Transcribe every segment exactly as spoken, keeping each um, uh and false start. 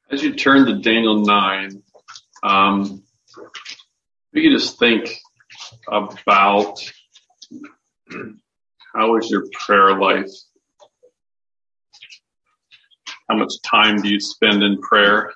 As you turn to Daniel nine, um, we can just think about how is your prayer life? How much time do you spend in prayer?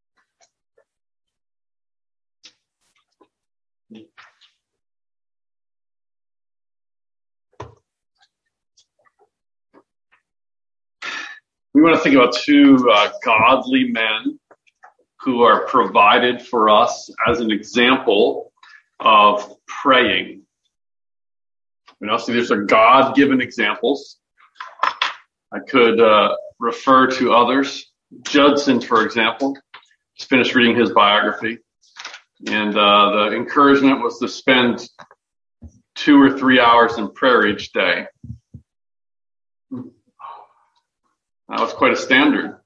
We want to think about two uh, godly men who are provided for us as an example of praying. You know, so these are God-given examples. I could uh, refer to others. Judson, for example, just finished reading his biography, and uh, the encouragement was to spend two or three hours in prayer each day. That was quite a standard.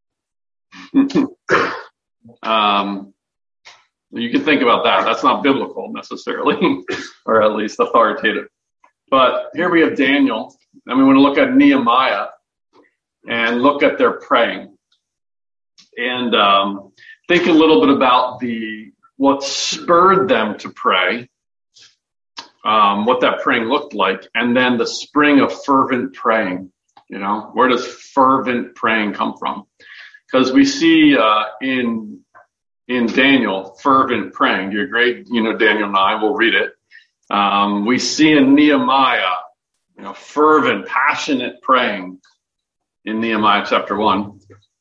um, you can think about that. That's not biblical necessarily, or at least authoritative. But here we have Daniel, and we want to look at Nehemiah and look at their praying, and um, think a little bit about the what spurred them to pray, um, what that praying looked like, and then the spring of fervent praying. You know, where does fervent praying come from? Because we see uh, in in Daniel fervent praying. Do you agree? You know, Daniel nine. We'll read it. Um, we see in Nehemiah, you know, fervent, passionate praying in Nehemiah chapter one.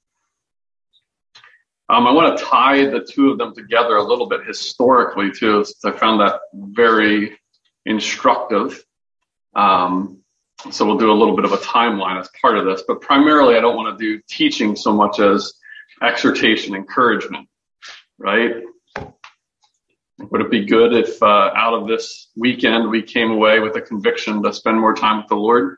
Um, I want to tie the two of them together a little bit historically too, since I found that very instructive. Um, So we'll do a little bit of a timeline as part of this, but primarily I don't want to do teaching so much as exhortation, encouragement, right? Would it be good if uh, out of this weekend we came away with a conviction to spend more time with the Lord?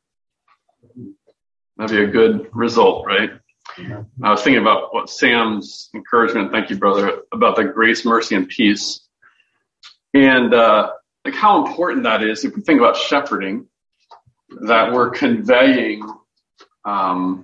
That'd be a good result, right? Yeah. I was thinking about what Sam's encouragement, thank you, brother, about the grace, mercy, and peace. And uh, like how important that is if we think about shepherding, that we're conveying, um,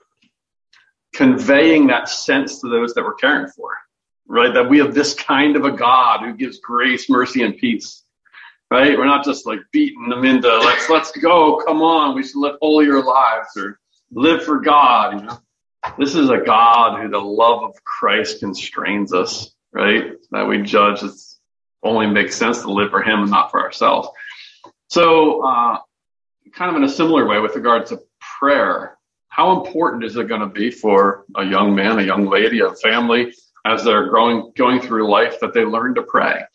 conveying that sense to those that we're caring for, right? That we have this kind of a God who gives grace, mercy, and peace, right? We're not just like beating them into let's let's go, come on, we should live holier lives or live for God. You know, this is a God who the love of Christ constrains us, right? That we judge it only makes sense to live for Him and not for ourselves. So. uh Kind of in a similar way with regard to prayer, how important is it going to be for a young man, a young lady, a family, as they're growing, going through life, that they learn to pray?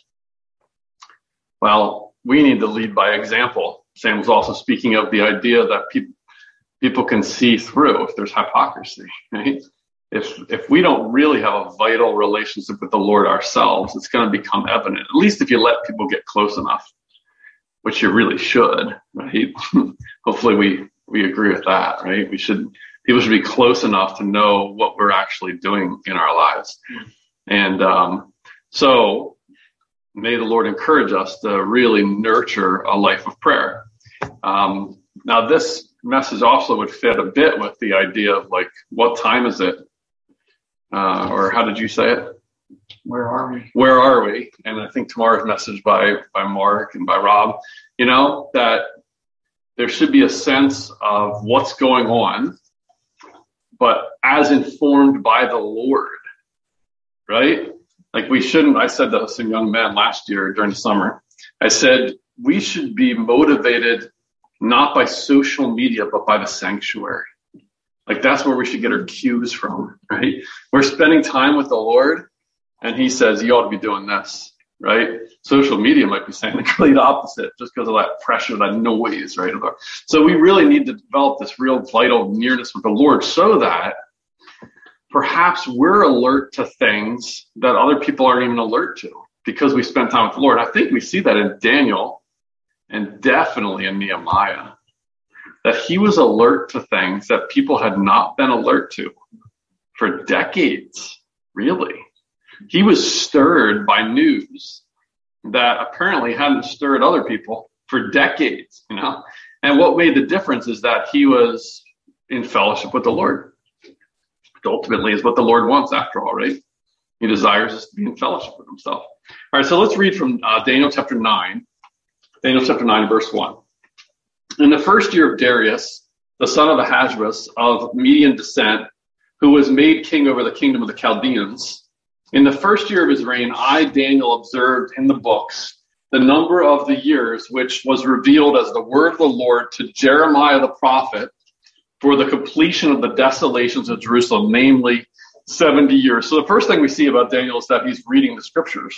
Well, we need to lead by example. Sam was also speaking of the idea that people people can see through if there's hypocrisy, right? If if we don't really have a vital relationship with the Lord ourselves, it's going to become evident, at least if you let people get close enough. Which you really should, right? Hopefully we, we agree with that, right? We should, people should be close enough to know what we're actually doing in our lives. And, um, so may the Lord encourage us to really nurture a life of prayer. Um, now this message also would fit a bit with the idea of like, what time is it? Uh, or how did you say it? Where are we? Where are we? And I think tomorrow's message by, by Mark and by Rob, you know, that there should be a sense of what's going on, but as informed by the Lord, right? Like we shouldn't, I said to some young men last year during the summer, I said, we should be motivated not by social media, but by the sanctuary. Like that's where we should get our cues from, right? We're spending time with the Lord. And he says, you ought to be doing this, right? Social media might be saying the complete opposite just because of that pressure, that noise, right? So we really need to develop this real vital nearness with the Lord so that perhaps we're alert to things that other people aren't even alert to because we spend time with the Lord. I think we see that in Daniel and definitely in Nehemiah, that he was alert to things that people had not been alert to for decades, really. He was stirred by news that apparently hadn't stirred other people for decades, you know. And what made the difference is that he was in fellowship with the Lord. which ultimately is what the Lord wants after all, right? He desires us to be in fellowship with himself. All right, so let's read from uh, Daniel chapter nine. Daniel chapter nine, verse one. In the first year of Darius, the son of Ahasuerus of Median descent, who was made king over the kingdom of the Chaldeans, in the first year of his reign, I, Daniel, observed in the books the number of the years which was revealed as the word of the Lord to Jeremiah the prophet for the completion of the desolations of Jerusalem, namely seventy years. So the first thing we see about Daniel is that he's reading the scriptures.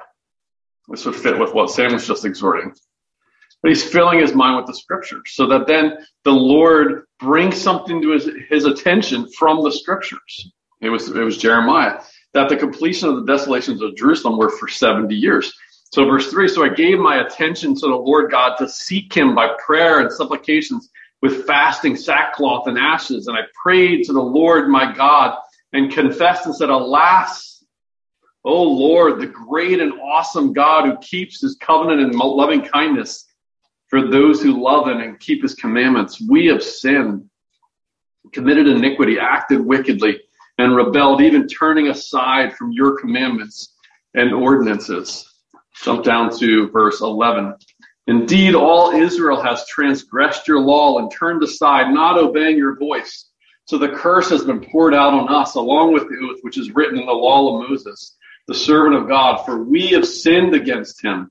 This would fit with what Sam was just exhorting. But he's filling his mind with the scriptures so that then the Lord brings something to his, his attention from the scriptures. It was, it was Jeremiah, that the completion of the desolations of Jerusalem were for seventy years. So verse three, so I gave my attention to the Lord God to seek him by prayer and supplications with fasting, sackcloth, and ashes. And I prayed to the Lord my God and confessed and said, alas, O Lord, the great and awesome God who keeps his covenant and loving kindness for those who love him and keep his commandments. We have sinned, committed iniquity, acted wickedly, and rebelled, even turning aside from your commandments and ordinances. Jump down to verse eleven. Indeed, all Israel has transgressed your law and turned aside, not obeying your voice. So the curse has been poured out on us, along with the oath which is written in the law of Moses, the servant of God, for we have sinned against him.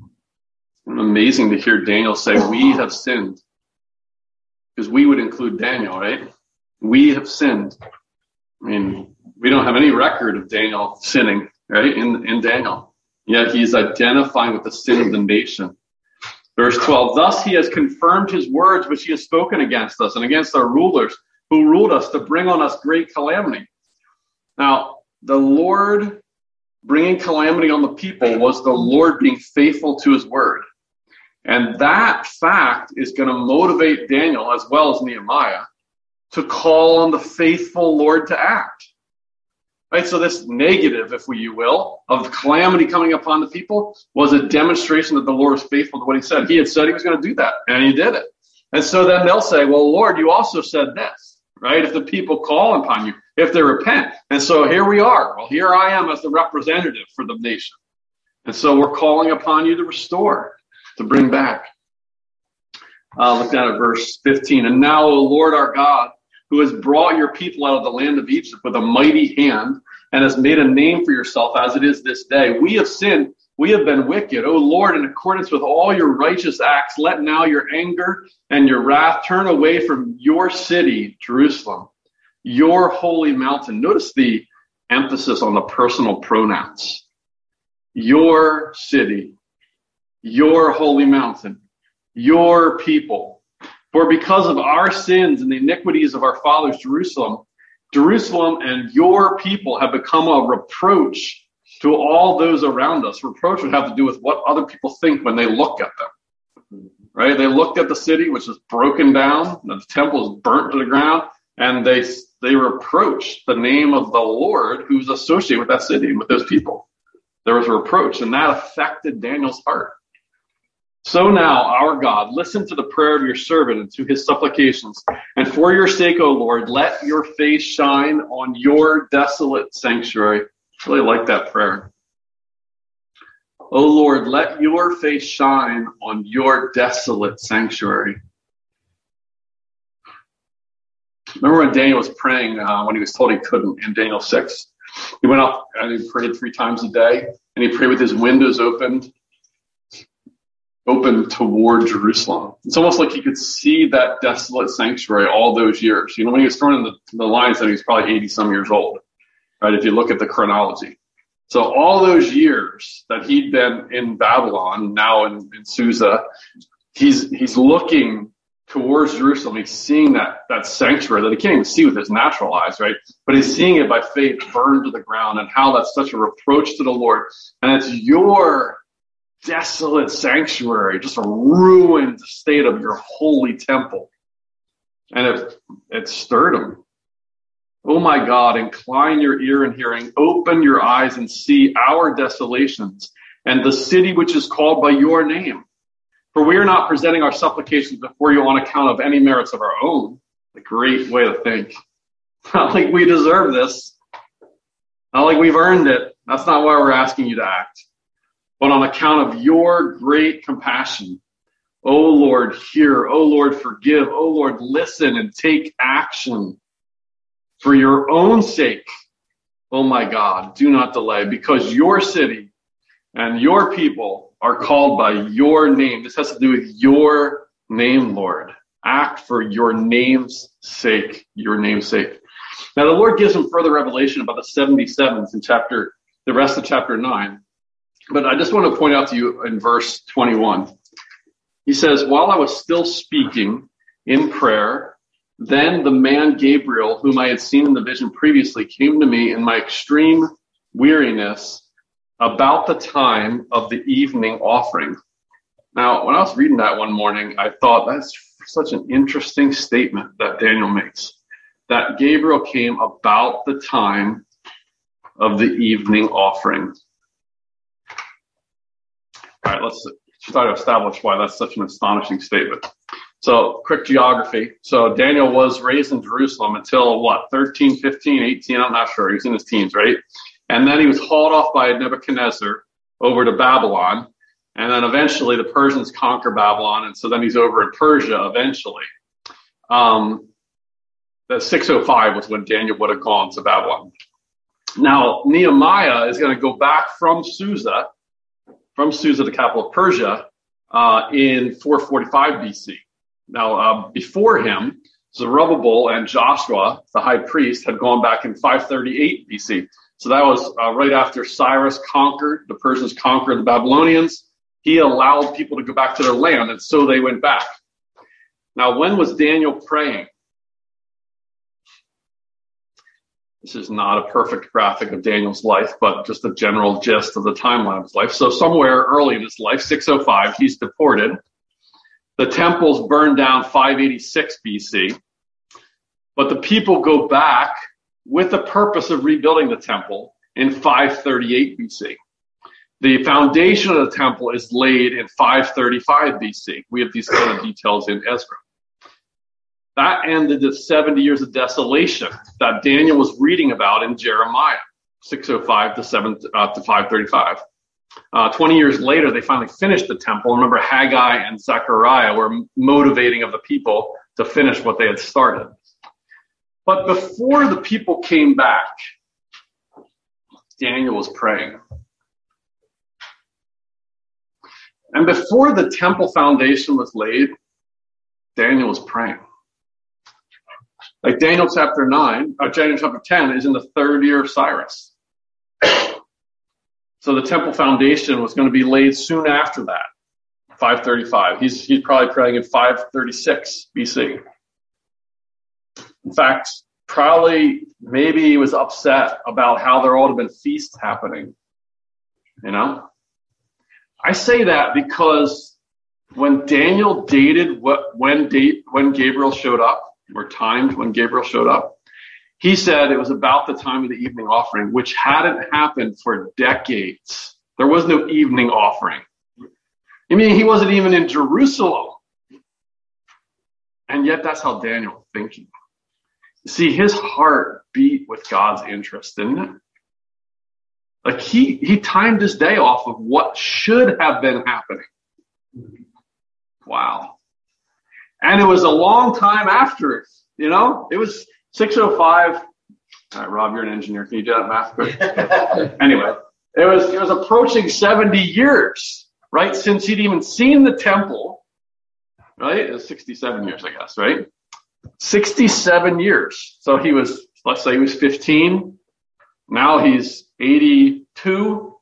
And amazing to hear Daniel say, we have sinned. Because we would include Daniel, right? We have sinned. I mean, we don't have any record of Daniel sinning, right, in, in Daniel. Yet he's identifying with the sin of the nation. Verse twelve, thus he has confirmed his words which he has spoken against us and against our rulers who ruled us to bring on us great calamity. Now, the Lord bringing calamity on the people was the Lord being faithful to his word. And that fact is going to motivate Daniel as well as Nehemiah to call on the faithful Lord to act. Right, so this negative, if we you will, of calamity coming upon the people was a demonstration that the Lord was faithful to what he said. He had said he was going to do that, and he did it. And so then they'll say, well, Lord, you also said this, right? If the people call upon you, if they repent. And so here we are. Well, here I am as the representative for the nation. And so we're calling upon you to restore, to bring back. Uh, look down at verse fifteen. And now, O Lord our God, who has brought your people out of the land of Egypt with a mighty hand and has made a name for yourself as it is this day. We have sinned. We have been wicked. O Lord, in accordance with all your righteous acts, let now your anger and your wrath turn away from your city, Jerusalem, your holy mountain. Notice the emphasis on the personal pronouns. Your city, your holy mountain, your people. For because of our sins and the iniquities of our fathers, Jerusalem, Jerusalem and your people have become a reproach to all those around us. Reproach would have to do with what other people think when they look at them, right? They looked at the city, which is broken down, the temple is burnt to the ground, and they they reproached the name of the Lord who's associated with that city and with those people. There was a reproach, and that affected Daniel's heart. So now, our God, listen to the prayer of your servant and to his supplications. And for your sake, O Lord, let your face shine on your desolate sanctuary. I really like that prayer. O Lord, let your face shine on your desolate sanctuary. Remember when Daniel was praying uh, when he was told he couldn't in Daniel six? He went up and he prayed three times a day, and he prayed with his windows opened. open toward Jerusalem. It's almost like he could see that desolate sanctuary all those years. You know, when he was thrown in the, the lion's den, he was probably eighty some years old, right? If you look at the chronology. So all those years that he'd been in Babylon, now in, in Susa, he's, he's looking towards Jerusalem. He's seeing that, that sanctuary that he can't even see with his natural eyes, right? But he's seeing it by faith burned to the ground, and how that's such a reproach to the Lord. And it's your desolate sanctuary, just a ruined state of your holy temple. And it, it stirred him. Oh my God, incline your ear in hearing, open your eyes and see our desolations and the city which is called by your name. For we are not presenting our supplications before you on account of any merits of our own. A great way to think. Not like we deserve this. Not like we've earned it. That's not why we're asking you to act. But on account of your great compassion, O Lord, hear. O Lord, forgive. O Lord, listen and take action. For your own sake, oh my God, do not delay, because your city and your people are called by your name. This has to do with your name, Lord. Act for your name's sake, your name's sake. Now, the Lord gives him further revelation about the seventy-sevens in chapter, the rest of chapter nine. But I just want to point out to you in verse twenty-one. He says, while I was still speaking in prayer, then the man Gabriel, whom I had seen in the vision previously, came to me in my extreme weariness about the time of the evening offering. Now, when I was reading that one morning, I thought that's such an interesting statement that Daniel makes, that Gabriel came about the time of the evening offering. All right, let's try to establish why that's such an astonishing statement. So, quick geography. So, Daniel was raised in Jerusalem until, what, thirteen, fifteen, eighteen? I'm not sure. He was in his teens, right? And then he was hauled off by Nebuchadnezzar over to Babylon. And then eventually the Persians conquer Babylon. And so then he's over in Persia eventually. Um, the six oh five was when Daniel would have gone to Babylon. Now, Nehemiah is going to go back from Susa, from Susa, the capital of Persia, uh, in four forty-five B C. Now, uh, before him, Zerubbabel and Joshua, the high priest, had gone back in five thirty-eight B C. So that was uh, right after Cyrus conquered, the Persians conquered the Babylonians. He allowed people to go back to their land, and so they went back. Now, when was Daniel praying? This is not a perfect graphic of Daniel's life, but just a general gist of the timeline of his life. So somewhere early in his life, six oh five, he's deported. The temple's burned down five eighty-six B C. But the people go back with the purpose of rebuilding the temple in five thirty-eight B C. The foundation of the temple is laid in five thirty-five B C. We have these kind of details in Ezra. That ended the seventy years of desolation that Daniel was reading about in Jeremiah, six oh five to seven uh, to five thirty-five. Uh, twenty years later, they finally finished the temple. Remember, Haggai and Zechariah were motivating of the people to finish what they had started. But before the people came back, Daniel was praying. And before the temple foundation was laid, Daniel was praying. Like Daniel chapter nine, or Daniel chapter ten is in the third year of Cyrus. So the temple foundation was going to be laid soon after that, five thirty-five. He's, he's probably praying in five thirty-six B C. In fact, probably maybe he was upset about how there ought to have been feasts happening. You know? I say that because when Daniel dated what when date when Gabriel showed up, or timed when Gabriel showed up, he said it was about the time of the evening offering, which hadn't happened for decades. There was no evening offering. I mean, he wasn't even in Jerusalem. And yet that's how Daniel was thinking. See, his heart beat with God's interest, didn't it? Like he, he timed his day off of what should have been happening. Wow. And it was a long time after it, you know? It was six oh five. All right, Rob, you're an engineer. Can you do that math quick? Anyway, it was, it was approaching seventy years, right? Since he'd even seen the temple, right? It was sixty-seven years, I guess, right? sixty-seven years. So he was, let's say he was fifteen. Now he's eighty-two.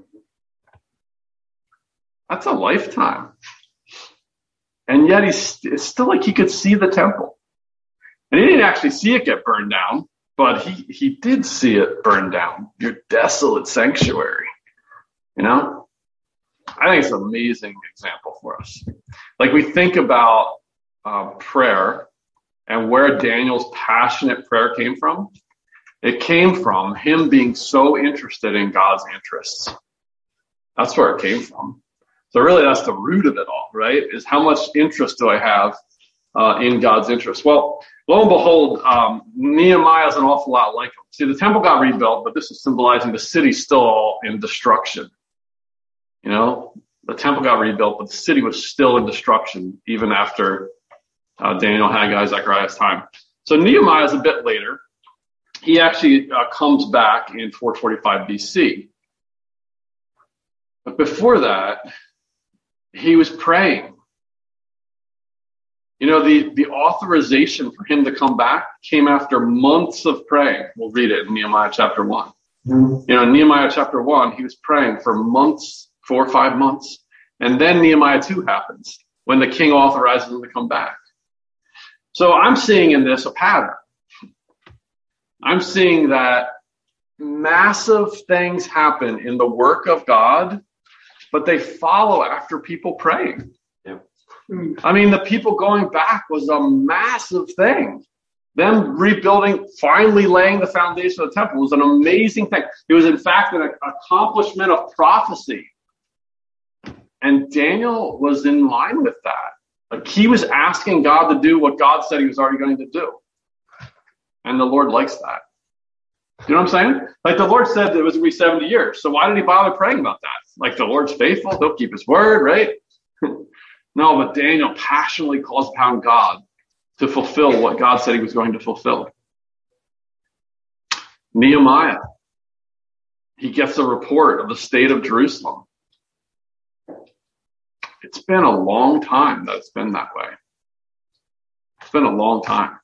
That's a lifetime. And yet he's, it's still like he could see the temple. And he didn't actually see it get burned down, but he, he did see it burn down. Your desolate sanctuary. You know? I think it's an amazing example for us. Like we think about uh, prayer and where Daniel's passionate prayer came from. It came from him being so interested in God's interests. That's where it came from. So really that's the root of it all, right? Is how much interest do I have uh, in God's interest. Well, lo and behold, um, Nehemiah is an awful lot like him. See, the temple got rebuilt, but this is symbolizing the city's still in destruction. You know, the temple got rebuilt, but the city was still in destruction even after uh, Daniel, Haggai, Zechariah's time. So Nehemiah is a bit later. He actually uh, comes back in four forty-five B C. But before that, he was praying. You know, the, the authorization for him to come back came after months of praying. We'll read it in Nehemiah chapter one. You know, in Nehemiah chapter one, he was praying for months, four or five months. And then Nehemiah two happens when the king authorizes him to come back. So I'm seeing in this a pattern. I'm seeing that massive things happen in the work of God, but they follow after people praying. Yeah. I mean, the people going back was a massive thing. Them rebuilding, finally laying the foundation of the temple was an amazing thing. It was, in fact, an accomplishment of prophecy. And Daniel was in line with that. Like, he was asking God to do what God said he was already going to do. And the Lord likes that. You know what I'm saying? Like, the Lord said it was going to be seventy years. So why did he bother praying about that? Like, the Lord's faithful. He'll keep his word, right? No, but Daniel passionately calls upon God to fulfill what God said he was going to fulfill. Nehemiah, he gets a report of the state of Jerusalem. It's been a long time that it's been that way. It's been a long time.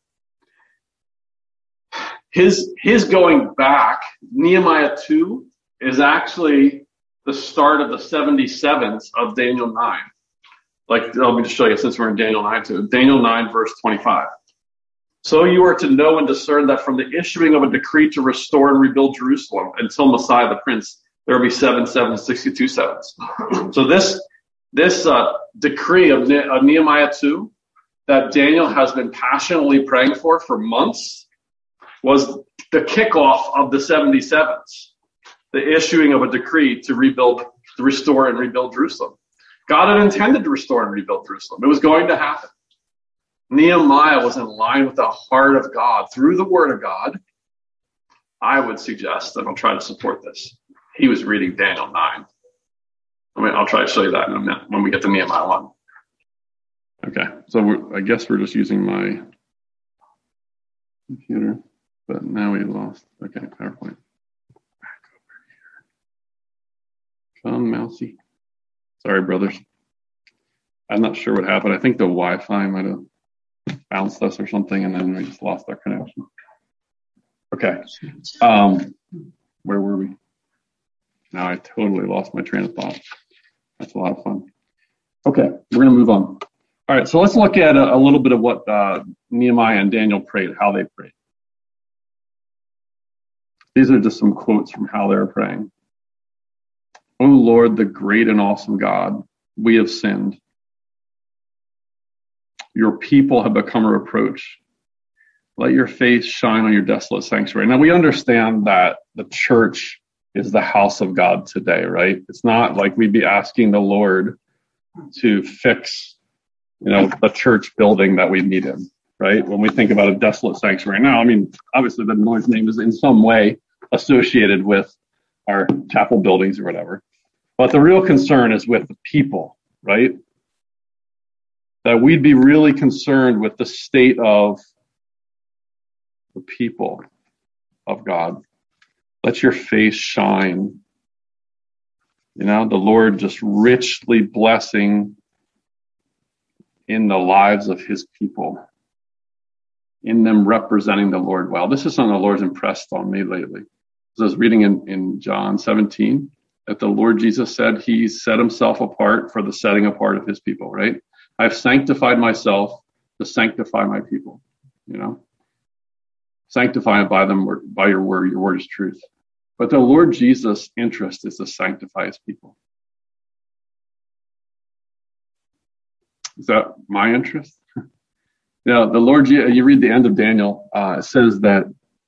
His, his going back, Nehemiah two, is actually the start of the seventy-sevens of Daniel nine. Like, let me just show you, since we're in Daniel nine too. Daniel nine, verse twenty-five. So you are to know and discern that from the issuing of a decree to restore and rebuild Jerusalem until Messiah the Prince, there will be seven sevens, sixty-two sevens. So this, this uh, decree of, ne- of Nehemiah two that Daniel has been passionately praying for for months was the kickoff of the seventy-sevens, the issuing of a decree to rebuild, to restore and rebuild Jerusalem. God had intended to restore and rebuild Jerusalem. It was going to happen. Nehemiah was in line with the heart of God through the word of God. I would suggest, and I'll try to support this, he was reading Daniel nine. I mean, I'll try to show you that in a minute when we get to Nehemiah one. Okay, so we're, I guess we're just using my computer, but now we lost. Okay, PowerPoint. Back over here. Come, mousey. Sorry, brothers. I'm not sure what happened. I think the Wi-Fi might have bounced us or something, and then we just lost our connection. Okay. Um, where were we? Now I totally lost my train of thought. That's a lot of fun. Okay, we're going to move on. All right, so let's look at a, a little bit of what uh, Nehemiah and Daniel prayed, how they prayed. These are just some quotes from how they were praying. O Lord, the great and awesome God, we have sinned. Your people have become a reproach. Let your face shine on your desolate sanctuary. Now, we understand that the church is the house of God today, right? It's not like we'd be asking the Lord to fix, you know, the church building that we meet in, right? When we think about a desolate sanctuary. Now, I mean, obviously the Lord's name is in some way associated with our chapel buildings or whatever. But the real concern is with the people, right? That we'd be really concerned with the state of the people of God. Let your face shine. You know, the Lord just richly blessing in the lives of his people, in them representing the Lord well. This is something the Lord's impressed on me lately. As I was reading in, in John seventeen, that the Lord Jesus said he set himself apart for the setting apart of his people, right? I've sanctified myself to sanctify my people, you know. Sanctify by them by your word. Your word is truth. But the Lord Jesus' interest is to sanctify his people. Is that my interest? Yeah, the Lord, you read the end of Daniel, uh, it says that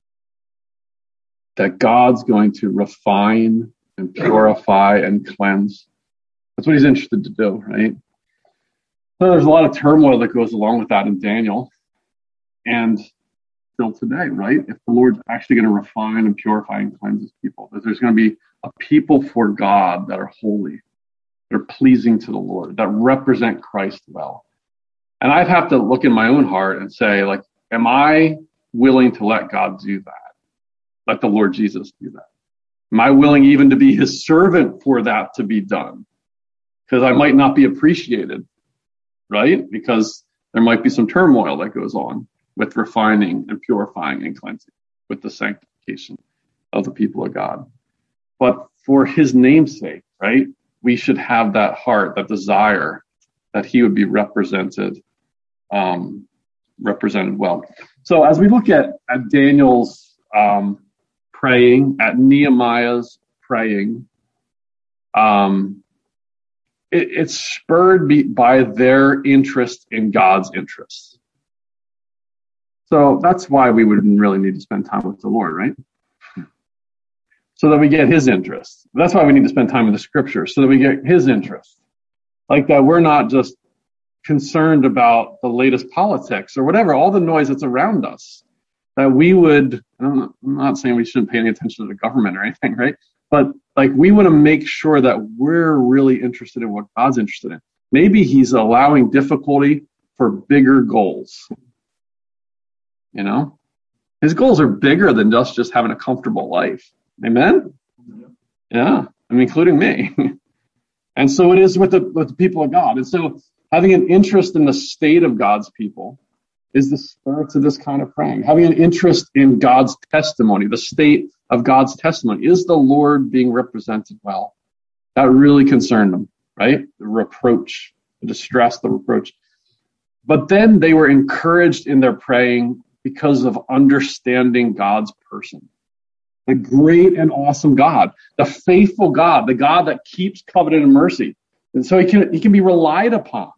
that God's going to refine and purify and cleanse. That's what he's interested to do, right? So there's a lot of turmoil that goes along with that in Daniel. And still today, right? If the Lord's actually going to refine and purify and cleanse his people, that there's going to be a people for God that are holy, that are pleasing to the Lord, that represent Christ well. And I'd have to look in my own heart and say, like, am I willing to let God do that? Let the Lord Jesus do that? Am I willing even to be his servant for that to be done? Because I might not be appreciated, right? Because there might be some turmoil that goes on with refining and purifying and cleansing, with the sanctification of the people of God. But for his name's sake, right, we should have that heart, that desire that he would be represented, um, represented well. So as we look at, at Daniel's um, praying, at Nehemiah's praying, um, it, it's spurred be, by their interest in God's interests. So that's why we would really need to spend time with the Lord, right? So that we get his interest. That's why we need to spend time in the scriptures, so that we get his interest. Like that we're not just concerned about the latest politics or whatever, all the noise that's around us. That we would, I'm not, I'm not saying we shouldn't pay any attention to the government or anything, right? But like we want to make sure that we're really interested in what God's interested in. Maybe he's allowing difficulty for bigger goals. You know, his goals are bigger than just, just having a comfortable life. Amen? Yeah, I mean, including me. And so it is with the, with the people of God. And so having an interest in the state of God's people is the spur to this kind of praying. Having an interest in God's testimony, the state of God's testimony. Is the Lord being represented well? That really concerned them, right? The reproach, the distress, the reproach. But then they were encouraged in their praying because of understanding God's person. The great and awesome God, the faithful God, the God that keeps covenant and mercy. And so he can, he can be relied upon.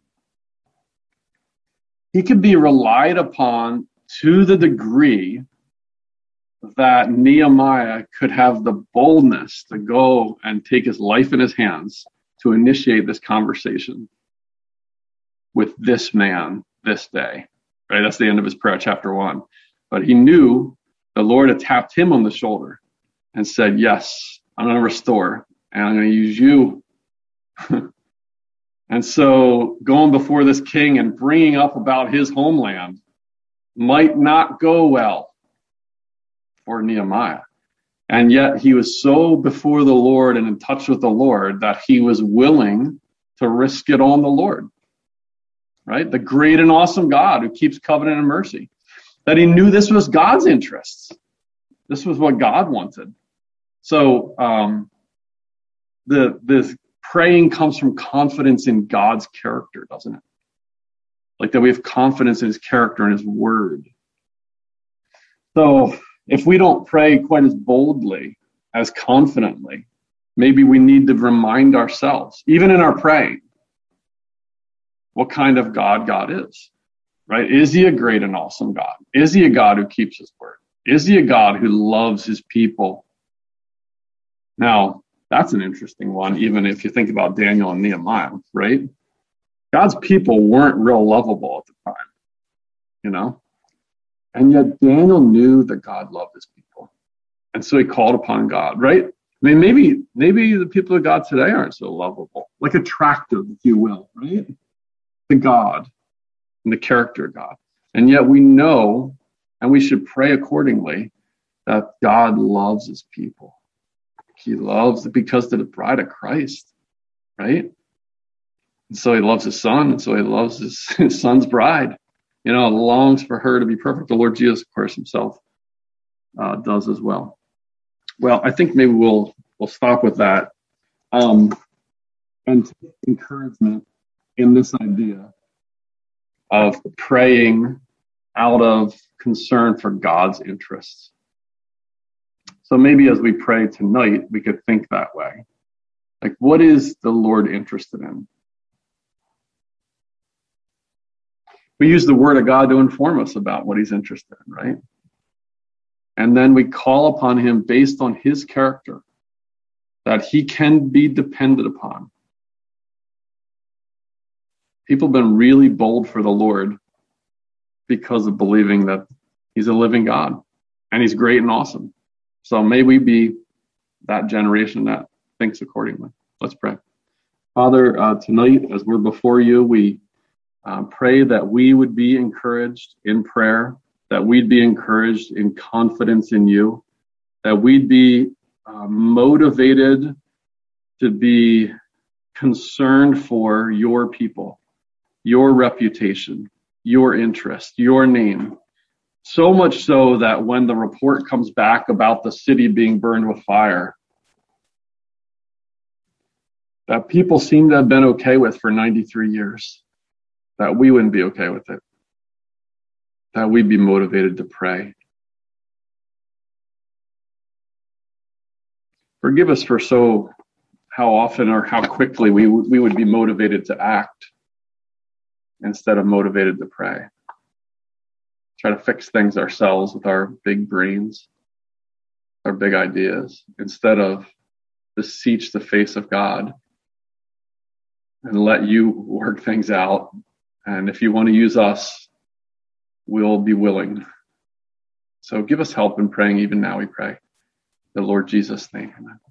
He can be relied upon to the degree that Nehemiah could have the boldness to go and take his life in his hands to initiate this conversation with this man this day. Right? That's the end of his prayer, chapter one. But he knew the Lord had tapped him on the shoulder and said, yes, I'm going to restore and I'm going to use you. And so going before this king and bringing up about his homeland might not go well for Nehemiah. And yet he was so before the Lord and in touch with the Lord that he was willing to risk it on the Lord. Right? The great and awesome God who keeps covenant and mercy. That he knew this was God's interests. This was what God wanted. So um, the this praying comes from confidence in God's character, doesn't it? Like that we have confidence in his character and his word. So if we don't pray quite as boldly, as confidently, maybe we need to remind ourselves, even in our praying, what kind of God God is, right? Is he a great and awesome God? Is he a God who keeps his word? Is he a God who loves his people? Now, that's an interesting one, even if you think about Daniel and Nehemiah, right? God's people weren't real lovable at the time, you know? And yet Daniel knew that God loved his people. And so he called upon God, right? I mean, maybe, maybe the people of God today aren't so lovable, like attractive, if you will, right? The God and the character of God. And yet we know, and we should pray accordingly, that God loves his people. He loves because they're the bride of Christ, right? And so he loves his son, and so he loves his, his son's bride. You know, longs for her to be perfect. The Lord Jesus, of course, himself uh, does as well. Well, I think maybe we'll we'll stop with that. Um, and take encouragement in this idea of praying out of concern for God's interests. So maybe as we pray tonight, we could think that way. Like, what is the Lord interested in? We use the word of God to inform us about what he's interested in, right? And then we call upon him based on his character, that he can be depended upon. People have been really bold for the Lord because of believing that he's a living God and he's great and awesome. So may we be that generation that thinks accordingly. Let's pray. Father, uh, tonight as we're before you, we uh, pray that we would be encouraged in prayer, that we'd be encouraged in confidence in you, that we'd be uh, motivated to be concerned for your people, your reputation, your interest, your name. So much so that when the report comes back about the city being burned with fire, that people seem to have been okay with for ninety-three years, that we wouldn't be okay with it, that we'd be motivated to pray. Forgive us for so how often or how quickly we we would be motivated to act instead of motivated to pray. Try to fix things ourselves with our big brains, our big ideas, instead of beseech the face of God and let you work things out. And if you want to use us, we'll be willing. So give us help in praying even now, we pray. In the Lord Jesus' name, amen.